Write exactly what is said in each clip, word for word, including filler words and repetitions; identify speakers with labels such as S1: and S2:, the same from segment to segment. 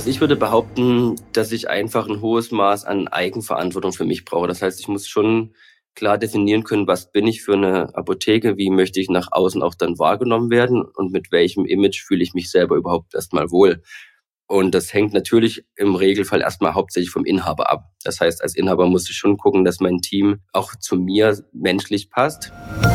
S1: Also ich würde behaupten, dass ich einfach ein hohes Maß an Eigenverantwortung für mich brauche. Das heißt, ich muss schon klar definieren können, was bin ich für eine Apotheke, wie möchte ich nach außen auch dann wahrgenommen werden und mit welchem Image fühle ich mich selber überhaupt erstmal wohl. Und das hängt natürlich im Regelfall erstmal hauptsächlich vom Inhaber ab. Das heißt, als Inhaber muss ich schon gucken, dass mein Team auch zu mir menschlich passt.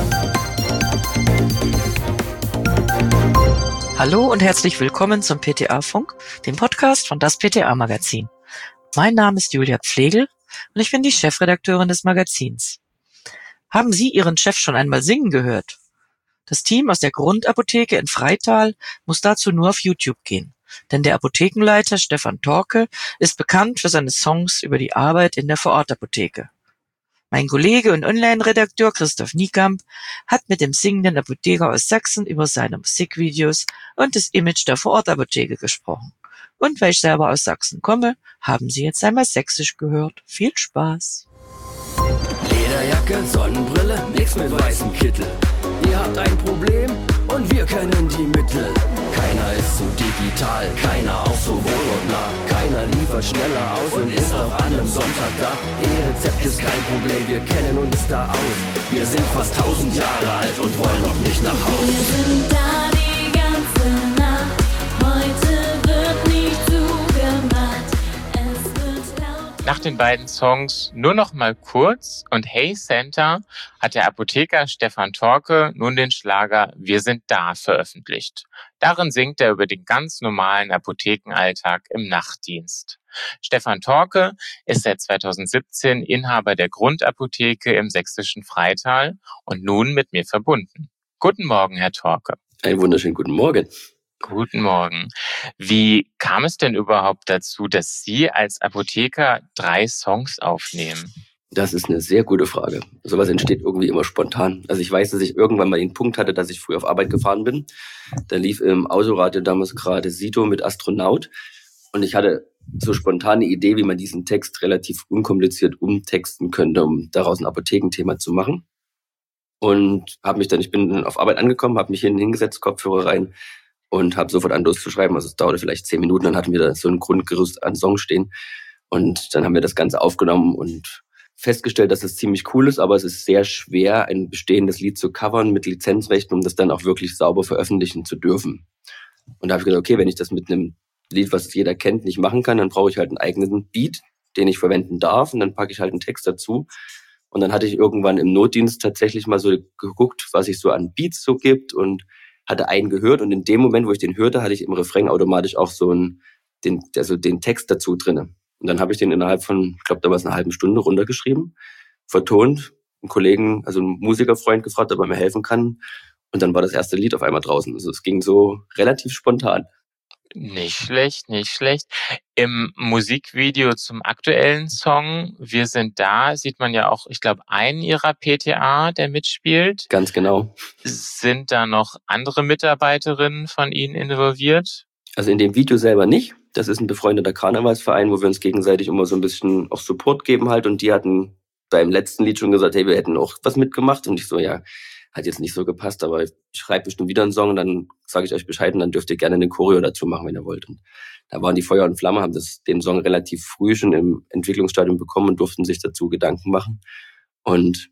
S2: Hallo und herzlich willkommen zum P T A-Funk, dem Podcast von das P T A-Magazin. Mein Name ist Julia Pflegel und ich bin die Chefredakteurin des Magazins. Haben Sie Ihren Chef schon einmal singen gehört? Das Team aus der Grundapotheke in Freital muss dazu nur auf YouTube gehen, denn der Apothekenleiter Stefan Torke ist bekannt für seine Songs über die Arbeit in der Vorortapotheke. Mein Kollege und Online-Redakteur Christoph Niekamp hat mit dem singenden Apotheker aus Sachsen über seine Musikvideos und das Image der Vorortapotheke gesprochen. Und weil ich selber aus Sachsen komme, haben Sie jetzt einmal Sächsisch gehört. Viel Spaß!
S3: Lederjacke, Sonnenbrille, nix mit weißem Kittel. Ihr habt ein Problem und wir kennen die Mittel. Keiner ist so digital, keiner auch so wohl und nah. Keiner liefert schneller aus und ist auch an einem Sonntag da. E-Rezept ist kein Problem, wir kennen uns da aus. Wir sind fast tausend Jahre alt und wollen noch nicht nach Hause.
S4: Wir sind da die ganze Nacht, heute wird nicht zugemacht. Es wird laut.
S5: Nach den beiden Songs Nur noch mal kurz und Hey Santa hat der Apotheker Stefan Torke nun den Schlager Wir sind da veröffentlicht. Darin singt er über den ganz normalen Apothekenalltag im Nachtdienst. Stefan Torke ist seit zweitausendsiebzehn Inhaber der Grundapotheke im sächsischen Freital und nun mit mir verbunden. Guten Morgen, Herr Torke.
S1: Einen wunderschönen guten Morgen.
S5: Guten Morgen. Wie kam es denn überhaupt dazu, dass Sie als Apotheker drei Songs aufnehmen?
S1: Das ist eine sehr gute Frage. Sowas entsteht irgendwie immer spontan. Also ich weiß, dass ich irgendwann mal den Punkt hatte, dass ich früh auf Arbeit gefahren bin. Da lief im Autoradio damals gerade Sido mit Astronaut. Und ich hatte so spontane Idee, wie man diesen Text relativ unkompliziert umtexten könnte, um daraus ein Apothekenthema zu machen. Und habe mich dann, ich bin auf Arbeit angekommen, habe mich hin hingesetzt, Kopfhörer rein und habe sofort an loszuschreiben. Also es dauerte vielleicht zehn Minuten, dann hatten wir da so ein Grundgerüst an Song stehen. Und dann haben wir das Ganze aufgenommen und festgestellt, dass es ziemlich cool ist, aber es ist sehr schwer, ein bestehendes Lied zu covern mit Lizenzrechten, um das dann auch wirklich sauber veröffentlichen zu dürfen. Und da habe ich gesagt, okay, wenn ich das mit einem Lied, was jeder kennt, nicht machen kann, dann brauche ich halt einen eigenen Beat, den ich verwenden darf, und dann packe ich halt einen Text dazu. Und dann hatte ich irgendwann im Notdienst tatsächlich mal so geguckt, was es so an Beats so gibt, und hatte einen gehört, und in dem Moment, wo ich den hörte, hatte ich im Refrain automatisch auch so einen, den, also den Text dazu drinne. Und dann habe ich den innerhalb von, ich glaube, damals eine halbe Stunde runtergeschrieben, vertont, einen Kollegen, also einen Musikerfreund gefragt, ob er mir helfen kann. Und dann war das erste Lied auf einmal draußen. Also es ging so relativ spontan.
S5: Nicht schlecht, nicht schlecht. Im Musikvideo zum aktuellen Song Wir sind da sieht man ja auch, ich glaube, einen Ihrer P T A, der mitspielt.
S1: Ganz genau.
S5: Sind da noch andere Mitarbeiterinnen von Ihnen involviert?
S1: Also in dem Video selber nicht. Das ist ein befreundeter Karnevalsverein, wo wir uns gegenseitig immer so ein bisschen auch Support geben halt. Und die hatten beim letzten Lied schon gesagt, hey, wir hätten auch was mitgemacht. Und ich so, ja, hat jetzt nicht so gepasst, aber ich schreibe bestimmt wieder einen Song und dann sage ich euch Bescheid und dann dürft ihr gerne eine Choreo dazu machen, wenn ihr wollt. Und da waren die Feuer und Flamme, haben das, den Song relativ früh schon im Entwicklungsstadium bekommen und durften sich dazu Gedanken machen. Und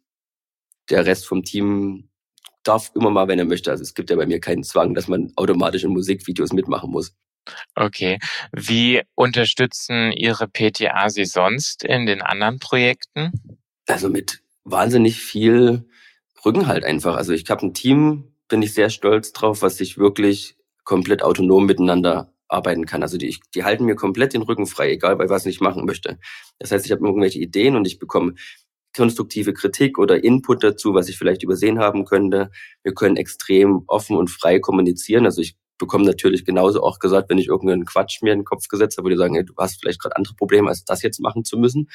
S1: der Rest vom Team darf immer mal, wenn er möchte. Also es gibt ja bei mir keinen Zwang, dass man automatisch in Musikvideos mitmachen muss.
S5: Okay. Wie unterstützen Ihre P T A Sie sonst in den anderen Projekten?
S1: Also mit wahnsinnig viel Rückenhalt einfach. Also ich habe ein Team, bin ich sehr stolz drauf, was sich wirklich komplett autonom miteinander arbeiten kann. Also die, die halten mir komplett den Rücken frei, egal bei was ich machen möchte. Das heißt, ich habe irgendwelche Ideen und ich bekomme konstruktive Kritik oder Input dazu, was ich vielleicht übersehen haben könnte. Wir können extrem offen und frei kommunizieren. Also ich bekomme natürlich genauso auch gesagt, wenn ich irgendeinen Quatsch mir in den Kopf gesetzt habe, würde ich sagen, hey, du hast vielleicht gerade andere Probleme, als das jetzt machen zu müssen.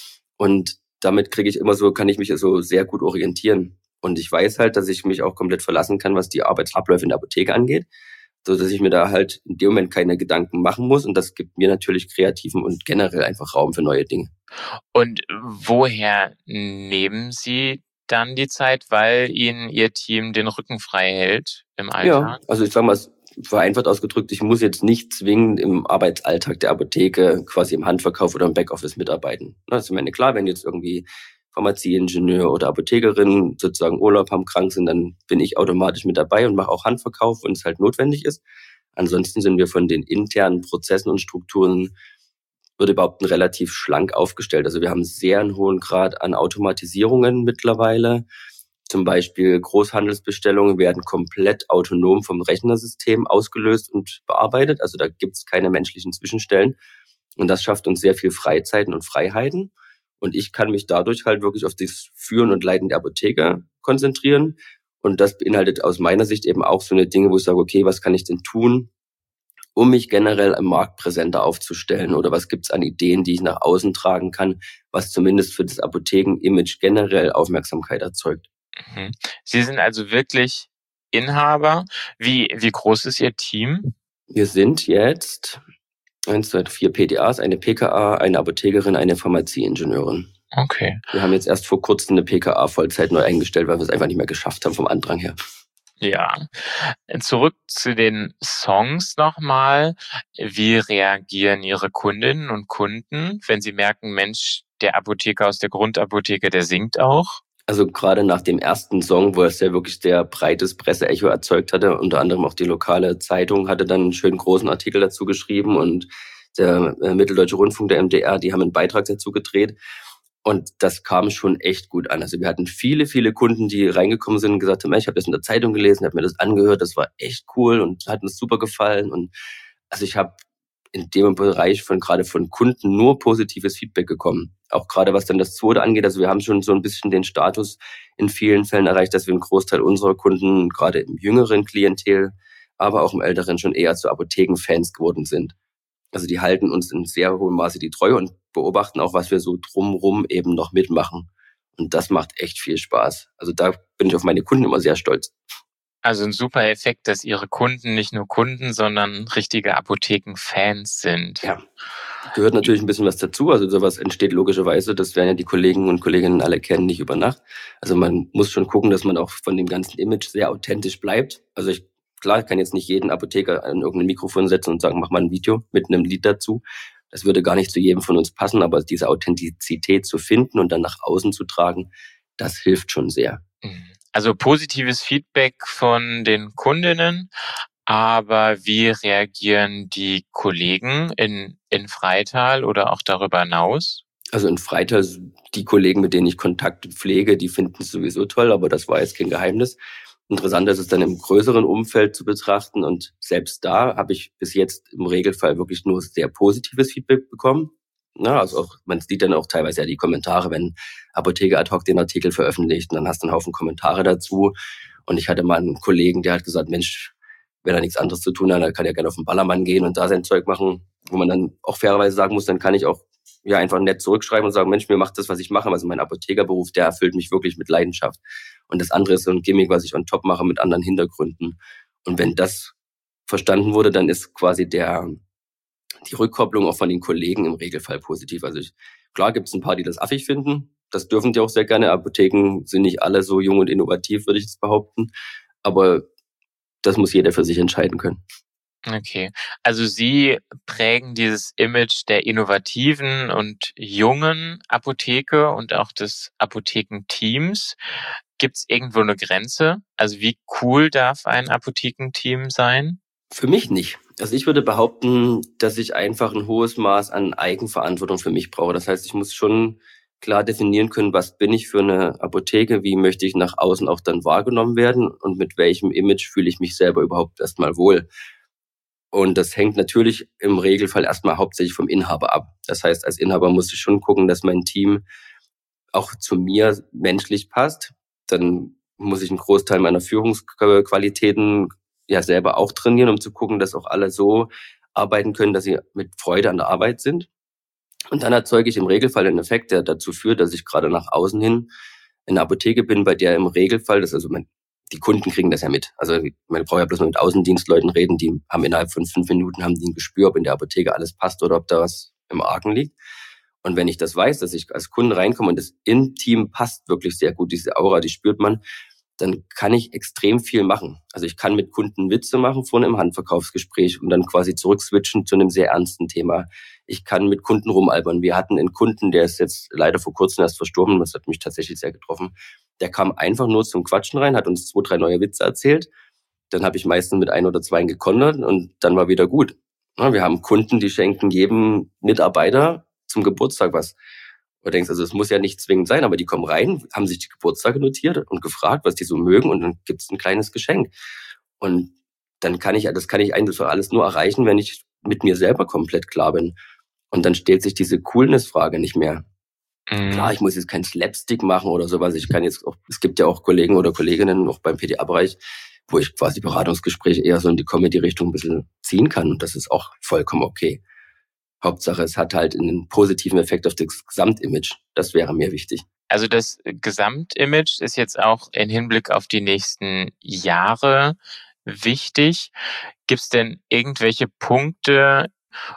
S1: Und damit kriege ich immer so, kann ich mich so sehr gut orientieren. Und ich weiß halt, dass ich mich auch komplett verlassen kann, was die Arbeitsabläufe in der Apotheke angeht, so dass ich mir da halt in dem Moment keine Gedanken machen muss. Und das gibt mir natürlich kreativen und generell einfach Raum für neue Dinge.
S5: Und woher nehmen Sie dann die Zeit, weil Ihnen Ihr Team den Rücken frei hält im Alltag?
S1: Ja, also ich sag mal, vereinfacht ausgedrückt, ich muss jetzt nicht zwingend im Arbeitsalltag der Apotheke quasi im Handverkauf oder im Backoffice mitarbeiten. Das ist mir klar, wenn jetzt irgendwie Pharmazieingenieur oder Apothekerin sozusagen Urlaub haben, krank sind, dann bin ich automatisch mit dabei und mache auch Handverkauf, wenn es halt notwendig ist. Ansonsten sind wir von den internen Prozessen und Strukturen, würde behaupten, relativ schlank aufgestellt. Also wir haben sehr einen hohen Grad an Automatisierungen mittlerweile. Zum Beispiel Großhandelsbestellungen werden komplett autonom vom Rechnersystem ausgelöst und bearbeitet. Also da gibt es keine menschlichen Zwischenstellen. Und das schafft uns sehr viel Freizeiten und Freiheiten. Und ich kann mich dadurch halt wirklich auf das Führen und Leiten der Apotheke konzentrieren. Und das beinhaltet aus meiner Sicht eben auch so eine Dinge, wo ich sage, okay, was kann ich denn tun, um mich generell am Markt präsenter aufzustellen? Oder was gibt's an Ideen, die ich nach außen tragen kann, was zumindest für das Apotheken-Image generell Aufmerksamkeit erzeugt?
S5: Mhm. Sie sind also wirklich Inhaber. Wie, wie groß ist Ihr Team?
S1: Wir sind jetzt eins, zwei, vier P T As, eine P K A, eine Apothekerin, eine Pharmazieingenieurin.
S5: Okay.
S1: Wir haben jetzt erst vor kurzem eine P K A Vollzeit neu eingestellt, weil wir es einfach nicht mehr geschafft haben vom Andrang her.
S5: Ja. Zurück zu den Songs nochmal. Wie reagieren Ihre Kundinnen und Kunden, wenn sie merken, Mensch, der Apotheker aus der Grundapotheke, der singt auch?
S1: Also gerade nach dem ersten Song, wo es ja wirklich sehr breites Presseecho erzeugt hatte, unter anderem auch die lokale Zeitung hatte dann einen schönen großen Artikel dazu geschrieben und der äh, Mitteldeutsche Rundfunk, der M D R, die haben einen Beitrag dazu gedreht. Und das kam schon echt gut an. Also wir hatten viele, viele Kunden, die reingekommen sind und gesagt haben, ich habe das in der Zeitung gelesen, habe mir das angehört, das war echt cool und hat mir super gefallen. Und also ich habe in dem Bereich von gerade von Kunden nur positives Feedback bekommen. Auch gerade was dann das zweite angeht. Also wir haben schon so ein bisschen den Status in vielen Fällen erreicht, dass wir einen Großteil unserer Kunden, gerade im jüngeren Klientel, aber auch im älteren, schon eher zu Apothekenfans geworden sind. Also die halten uns in sehr hohem Maße die Treue und beobachten auch, was wir so drumrum eben noch mitmachen. Und das macht echt viel Spaß. Also da bin ich auf meine Kunden immer sehr stolz.
S5: Also ein super Effekt, dass Ihre Kunden nicht nur Kunden, sondern richtige Apothekenfans sind.
S1: Ja, gehört natürlich ein bisschen was dazu. Also sowas entsteht logischerweise, das werden ja die Kollegen und Kolleginnen alle kennen, nicht über Nacht. Also man muss schon gucken, dass man auch von dem ganzen Image sehr authentisch bleibt. Also ich, klar, ich kann jetzt nicht jeden Apotheker an irgendein Mikrofon setzen und sagen, mach mal ein Video mit einem Lied dazu. Das würde gar nicht zu jedem von uns passen, aber diese Authentizität zu finden und dann nach außen zu tragen, das hilft schon sehr.
S5: Also positives Feedback von den Kundinnen, aber wie reagieren die Kollegen in, in Freital oder auch darüber hinaus?
S1: Also in Freital, die Kollegen, mit denen ich Kontakt pflege, die finden es sowieso toll, aber das war jetzt kein Geheimnis. Interessant ist es dann im größeren Umfeld zu betrachten und selbst da habe ich bis jetzt im Regelfall wirklich nur sehr positives Feedback bekommen. Na, also auch, man sieht dann auch teilweise ja die Kommentare, wenn Apotheker ad hoc den Artikel veröffentlicht und dann hast du einen Haufen Kommentare dazu. Und ich hatte mal einen Kollegen, der hat gesagt, Mensch, wenn er nichts anderes zu tun hat, dann kann er gerne auf den Ballermann gehen und da sein Zeug machen, wo man dann auch fairerweise sagen muss, dann kann ich auch ja einfach nett zurückschreiben und sagen, Mensch, mir macht das, was ich mache. Also mein Apothekerberuf, der erfüllt mich wirklich mit Leidenschaft. Und das andere ist so ein Gimmick, was ich on top mache mit anderen Hintergründen. Und wenn das verstanden wurde, dann ist quasi der die Rückkopplung auch von den Kollegen im Regelfall positiv. Also ich, klar gibt es ein paar, die das affig finden. Das dürfen die auch sehr gerne. Apotheken sind nicht alle so jung und innovativ, würde ich jetzt behaupten. Aber das muss jeder für sich entscheiden können.
S5: Okay, also Sie prägen dieses Image der innovativen und jungen Apotheke und auch des Apothekenteams. Gibt es irgendwo eine Grenze? Also wie cool darf ein Apothekenteam sein?
S1: Für mich nicht. Also ich würde behaupten, dass ich einfach ein hohes Maß an Eigenverantwortung für mich brauche. Das heißt, ich muss schon klar definieren können, was bin ich für eine Apotheke, wie möchte ich nach außen auch dann wahrgenommen werden und mit welchem Image fühle ich mich selber überhaupt erstmal wohl. Und das hängt natürlich im Regelfall erstmal hauptsächlich vom Inhaber ab. Das heißt, als Inhaber muss ich schon gucken, dass mein Team auch zu mir menschlich passt. Dann muss ich einen Großteil meiner Führungsqualitäten ja selber auch trainieren, um zu gucken, dass auch alle so arbeiten können, dass sie mit Freude an der Arbeit sind. Und dann erzeuge ich im Regelfall einen Effekt, der dazu führt, dass ich gerade nach außen hin in einer Apotheke bin, bei der im Regelfall, das also mein, die Kunden kriegen das ja mit. Also man braucht ja bloß mal mit Außendienstleuten reden, die haben innerhalb von fünf Minuten haben die ein Gespür, ob in der Apotheke alles passt oder ob da was im Argen liegt. Und wenn ich das weiß, dass ich als Kunde reinkomme und das im Team passt wirklich sehr gut, diese Aura, die spürt man, dann kann ich extrem viel machen. Also ich kann mit Kunden Witze machen vor einem Handverkaufsgespräch und dann quasi zurückswitchen zu einem sehr ernsten Thema. Ich kann mit Kunden rumalbern. Wir hatten einen Kunden, der ist jetzt leider vor kurzem erst verstorben, das hat mich tatsächlich sehr getroffen. Der kam einfach nur zum Quatschen rein, hat uns zwei, drei neue Witze erzählt. Dann habe ich meistens mit ein oder zwei gekontert und dann war wieder gut. Ja, wir haben Kunden, die schenken jedem Mitarbeiter zum Geburtstag was. Du denkst, also es muss ja nicht zwingend sein, aber die kommen rein, haben sich die Geburtstage notiert und gefragt, was die so mögen und dann gibt's ein kleines Geschenk. Und dann kann ich, das kann ich eigentlich alles nur erreichen, wenn ich mit mir selber komplett klar bin. Und dann stellt sich diese Coolness-Frage nicht mehr. Mhm. Klar, ich muss jetzt kein Slapstick machen oder sowas. Ich kann jetzt auch, es gibt ja auch Kollegen oder Kolleginnen, auch beim P D A-Bereich, wo ich quasi Beratungsgespräche eher so in die Comedy-Richtung ein bisschen ziehen kann. Und das ist auch vollkommen okay. Hauptsache, es hat halt einen positiven Effekt auf das Gesamtimage. Das wäre mir wichtig.
S5: Also das Gesamtimage ist jetzt auch im Hinblick auf die nächsten Jahre wichtig. Gibt es denn irgendwelche Punkte,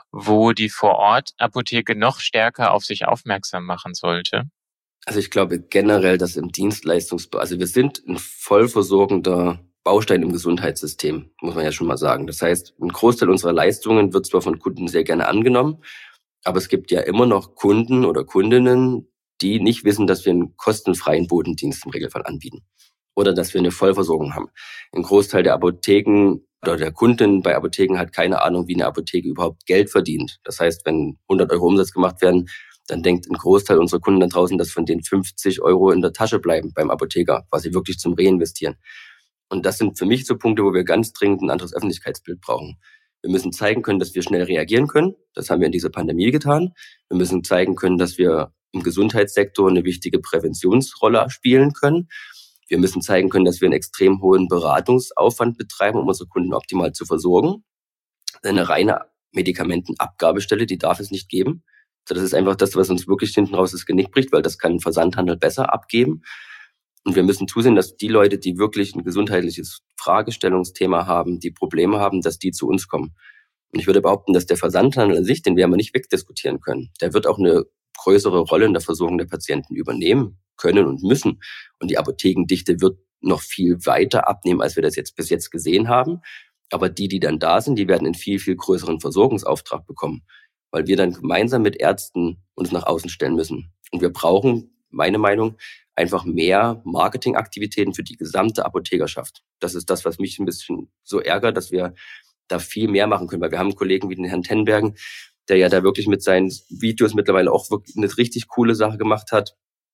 S5: wo die Vor-Ort-Apotheke noch stärker auf sich aufmerksam machen sollte?
S1: Also ich glaube generell, dass im Dienstleistungsbereich, also wir sind ein vollversorgender Baustein im Gesundheitssystem, muss man ja schon mal sagen. Das heißt, ein Großteil unserer Leistungen wird zwar von Kunden sehr gerne angenommen, aber es gibt ja immer noch Kunden oder Kundinnen, die nicht wissen, dass wir einen kostenfreien Bodendienst im Regelfall anbieten oder dass wir eine Vollversorgung haben. Ein Großteil der Apotheken oder der Kunden bei Apotheken hat keine Ahnung, wie eine Apotheke überhaupt Geld verdient. Das heißt, wenn hundert Euro Umsatz gemacht werden, dann denkt ein Großteil unserer Kunden da draußen, dass von denen fünfzig Euro in der Tasche bleiben beim Apotheker, quasi wirklich zum Reinvestieren. Und das sind für mich so Punkte, wo wir ganz dringend ein anderes Öffentlichkeitsbild brauchen. Wir müssen zeigen können, dass wir schnell reagieren können. Das haben wir in dieser Pandemie getan. Wir müssen zeigen können, dass wir im Gesundheitssektor eine wichtige Präventionsrolle spielen können. Wir müssen zeigen können, dass wir einen extrem hohen Beratungsaufwand betreiben, um unsere Kunden optimal zu versorgen. Eine reine Medikamentenabgabestelle, die darf es nicht geben. Das ist einfach das, was uns wirklich hinten raus das Genick bricht, weil das kann ein Versandhandel besser abgeben. Und wir müssen zusehen, dass die Leute, die wirklich ein gesundheitliches Fragestellungsthema haben, die Probleme haben, dass die zu uns kommen. Und ich würde behaupten, dass der Versandhandel an sich, den werden wir nicht wegdiskutieren können. Der wird auch eine größere Rolle in der Versorgung der Patienten übernehmen können und müssen. Und die Apothekendichte wird noch viel weiter abnehmen, als wir das jetzt bis jetzt gesehen haben. Aber die, die dann da sind, die werden einen viel, viel größeren Versorgungsauftrag bekommen, weil wir dann gemeinsam mit Ärzten uns nach außen stellen müssen. Und wir brauchen, meine Meinung, einfach mehr Marketingaktivitäten für die gesamte Apothekerschaft. Das ist das, was mich ein bisschen so ärgert, dass wir da viel mehr machen können, weil wir haben einen Kollegen wie den Herrn Tenbergen, der ja da wirklich mit seinen Videos mittlerweile auch wirklich eine richtig coole Sache gemacht hat.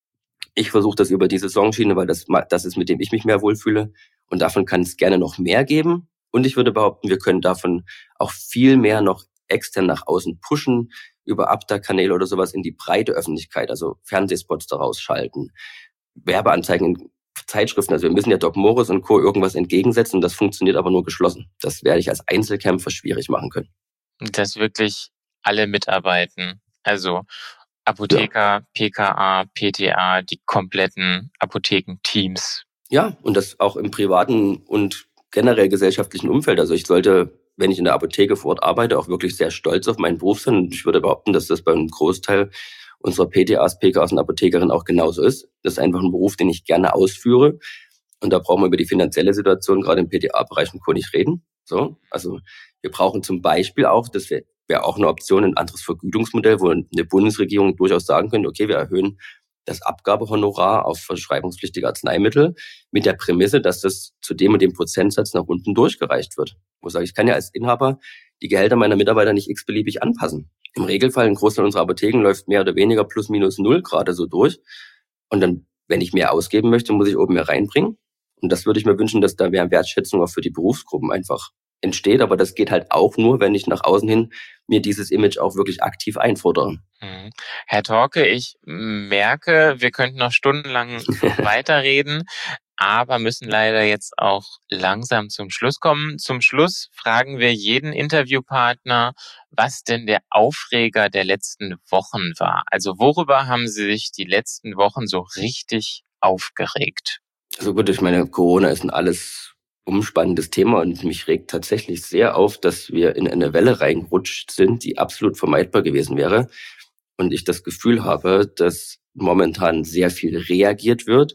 S1: Ich versuche das über die Saisonschiene, weil das, das ist, mit dem ich mich mehr wohlfühle. Und davon kann es gerne noch mehr geben. Und ich würde behaupten, wir können davon auch viel mehr noch extern nach außen pushen, über Abda-Kanäle oder sowas in die breite Öffentlichkeit, also Fernsehspots daraus schalten, Werbeanzeigen in Zeitschriften. Also wir müssen ja Doc Morris und Co. irgendwas entgegensetzen. Das funktioniert aber nur geschlossen. Das werde ich als Einzelkämpfer schwierig machen können.
S5: Dass wirklich alle mitarbeiten. Also Apotheker, ja. P K A, P T A, die kompletten Apothekenteams.
S1: Ja, und das auch im privaten und generell gesellschaftlichen Umfeld. Also ich sollte, wenn ich in der Apotheke vor Ort arbeite, auch wirklich sehr stolz auf meinen Beruf sein. Und ich würde behaupten, dass das bei einem Großteil unserer P T As, P K As und Apothekerinnen auch genauso ist. Das ist einfach ein Beruf, den ich gerne ausführe. Und da brauchen wir über die finanzielle Situation gerade im P T A-Bereich und Co. nicht reden. So, also wir brauchen zum Beispiel auch, das wäre wär auch eine Option, ein anderes Vergütungsmodell, wo eine Bundesregierung durchaus sagen könnte, okay, wir erhöhen das Abgabehonorar auf verschreibungspflichtige Arzneimittel mit der Prämisse, dass das zu dem und dem Prozentsatz nach unten durchgereicht wird. Wo ich sage, ich kann ja als Inhaber die Gehälter meiner Mitarbeiter nicht x-beliebig anpassen. Im Regelfall, ein Großteil unserer Apotheken läuft mehr oder weniger plus minus null gerade so durch. Und dann, wenn ich mehr ausgeben möchte, muss ich oben mehr reinbringen. Und das würde ich mir wünschen, dass da mehr Wertschätzung auch für die Berufsgruppen einfach entsteht. Aber das geht halt auch nur, wenn ich nach außen hin mir dieses Image auch wirklich aktiv einfordere.
S5: Mhm. Herr Torke, ich merke, wir könnten noch stundenlang weiterreden, aber müssen leider jetzt auch langsam zum Schluss kommen. Zum Schluss fragen wir jeden Interviewpartner, was denn der Aufreger der letzten Wochen war. Also worüber haben Sie sich die letzten Wochen so richtig aufgeregt?
S1: Also gut, ich meine, Corona ist ein alles umspannendes Thema und mich regt tatsächlich sehr auf, dass wir in eine Welle reingerutscht sind, die absolut vermeidbar gewesen wäre. Und ich das Gefühl habe, dass momentan sehr viel reagiert wird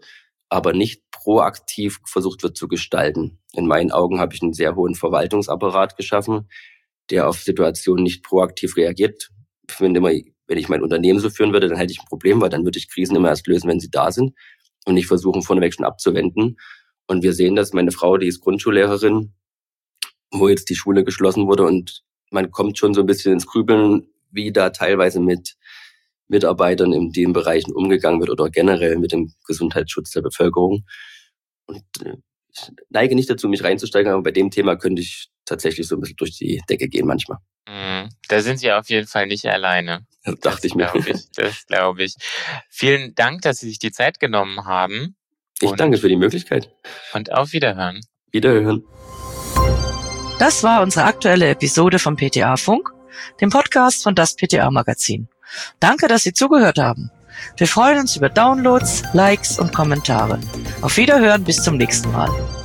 S1: aber nicht proaktiv versucht wird zu gestalten. In meinen Augen habe ich einen sehr hohen Verwaltungsapparat geschaffen, der auf Situationen nicht proaktiv reagiert. Ich finde immer, wenn ich mein Unternehmen so führen würde, dann hätte ich ein Problem, weil dann würde ich Krisen immer erst lösen, wenn sie da sind und nicht versuchen, vorneweg schon abzuwenden. Und wir sehen das, meine Frau, die ist Grundschullehrerin, wo jetzt die Schule geschlossen wurde und man kommt schon so ein bisschen ins Grübeln, wie da teilweise mit Mitarbeitern in den Bereichen umgegangen wird oder generell mit dem Gesundheitsschutz der Bevölkerung. Und ich neige nicht dazu, mich reinzusteigen, aber bei dem Thema könnte ich tatsächlich so ein bisschen durch die Decke gehen manchmal.
S5: Mm, da sind Sie auf jeden Fall nicht alleine.
S1: Das dachte
S5: das
S1: ich mir.
S5: Glaub ich, das glaube ich. Vielen Dank, dass Sie sich die Zeit genommen haben.
S1: Ich danke für die Möglichkeit.
S5: Und auf Wiederhören.
S1: Wiederhören.
S2: Das war unsere aktuelle Episode vom P T A-Funk, dem Podcast von das P T A-Magazin. Danke, dass Sie zugehört haben. Wir freuen uns über Downloads, Likes und Kommentare. Auf Wiederhören, bis zum nächsten Mal.